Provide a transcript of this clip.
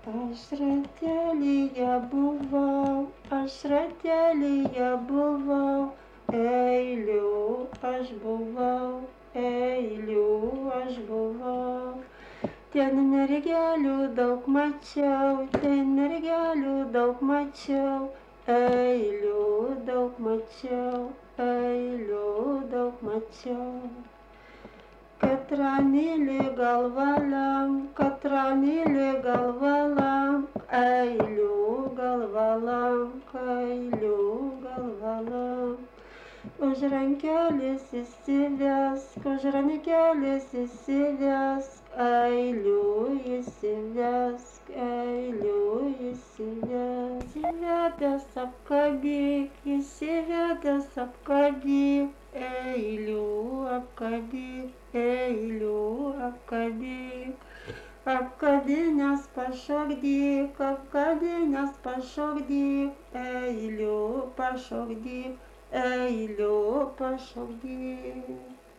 Aš ratelyje buvau, aš ratelyje buvau, eilių aš buvau, eilių aš buvau. Ten mergelių daug mačiau, ten mergelių daug mačiau, eilių daug mačiau, eilių daug mačiau. Katra myli galvalam, katra myli galvalam, eilių galvalam, eilių galvalam. Už rankelės įsivesk, už rankelės įsivesk, eilių įsivesk, eilių įsivesk. Įsivedęs apkabik, įsivedęs apkabik, eilių apkabik, eilių apkabik. Apkabinęs pašokdyk, apkabinęs pašokdyk, eilių pašokdyk, eilių pašokdyk.